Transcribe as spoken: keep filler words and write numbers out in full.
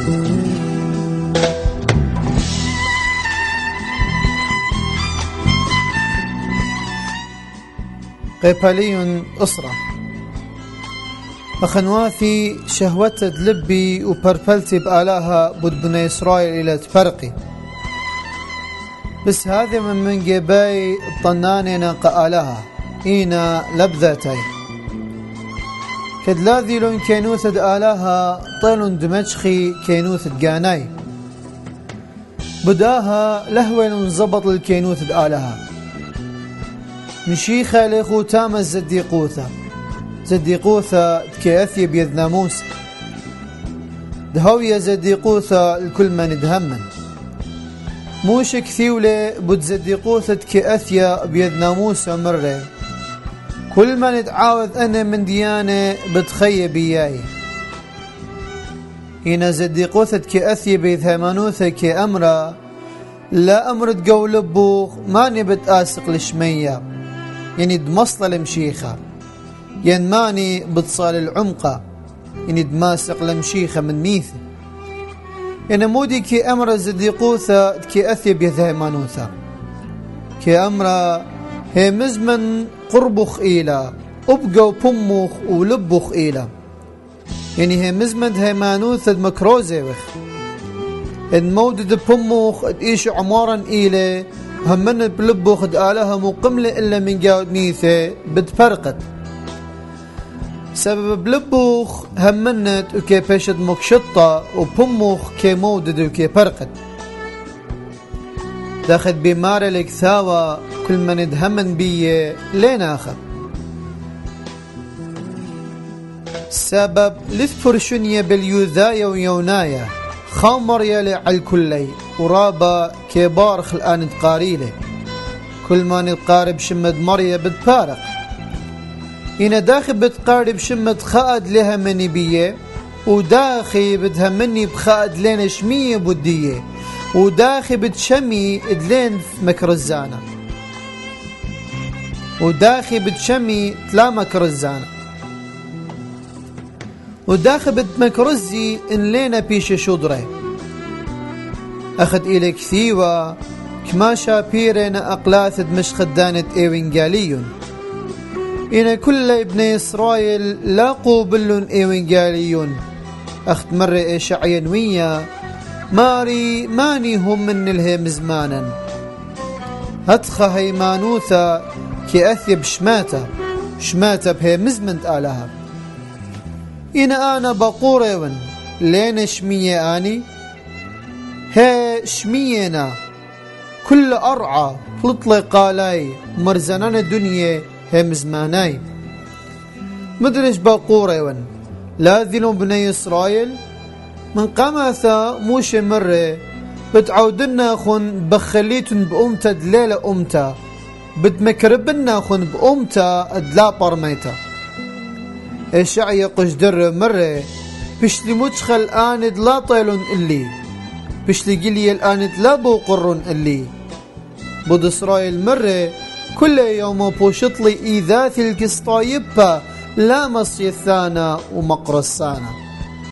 قيبالي أسرة أخنواثي شهوة لبي وبربلتي بآلاها بود بني إسرائيل إلى تفرقي بس هذا من من جباي طناننا قآلها إينا لبذاتي كدلاذي لون كينوث آلاها طيل دمشخي كينوث جاناي بداها لهوين زبط الكينوث آلها مشيخة لخو تام الزديقوثة زديقوثة كأثي بيذ ناموس دهوية زديقوثة الكل من ندهمن موش كثيولة بود زديقوثة كأثيا بيذ ناموس مرة كل من ندعاوذ أنا من ديانة بتخي بياي هنا زديقوثة كأثيا بيذ هيمانوثة كأمرة لا أمر تقول بوخ ماني بتآسق لشمية يعني دمصل المشيخة ينماني بتصال العمقة يعني دماسق لمشيخة من ميثة يعني مودي كي أمر زديقوثة كي أثي بيثيمانوثة كي أمر هي مزمن قربخ إيلا أبقى وبمخ ولبخ إيلا يعني هي مزمن هيمانوثة مكروزة وخ إن مودد بمخ إيش عمارا إيلا همن بلبخ دآلها مقملة إلا من جاود ميثة بتفرقت سبب بلبخ همنت وكي بيشد مكشطة وبمخ كي مودد وكي فرقت داخل بمار لك ثاوى كل من ادهمن بيه لين آخر سبب لثفر شنية باليوذايا ويونايا خامر يلي على الكلي ورابا كبار خلقان تقاريله كل ما نتقارب شمد مريا بتفارق إنا داخل بتقارب شمد خائد لها مني بيه وداخل بتهمني بخائد لين شمية بديه وداخل بتشمي ادلين مكرزانة وداخل بتشمي تلا مكرزانة وداخل بتمكرزي إن لينا بيش شدره أخذ إلى كثيوة كما شابيرين أقلاث دمشق دانت إيوينجاليون إن كل ابن إسرائيل لاقوا بلون إيوينجاليون أخذ مرة إشعينوية ماري ماني هم من الهم زمانا هتخى هيمانوثة كي أثيب شماتة شماتة بهي مزمنت آلها إن أنا بقوريون لين شمية آني هي شمينا كل أرعى فلطلق علي مرزنان الدنيا هم زماناي مدرش بقوريون لا ذنو بني إسرائيل من قماثة موش مرة بتعودنا خن بخليتن بأمتا دليلة أمتا بتمكربنا خن بأمتا دلا برميتا الشعي قجدر مرة بشلي مدخل آند لا طيلون اللي بشلي قلي الآند لا بوقرن اللي بود إسرائيل مرة كل يوم بوشطلي إيذاث الكسطايبة لا مصي الثانى ومقرصانا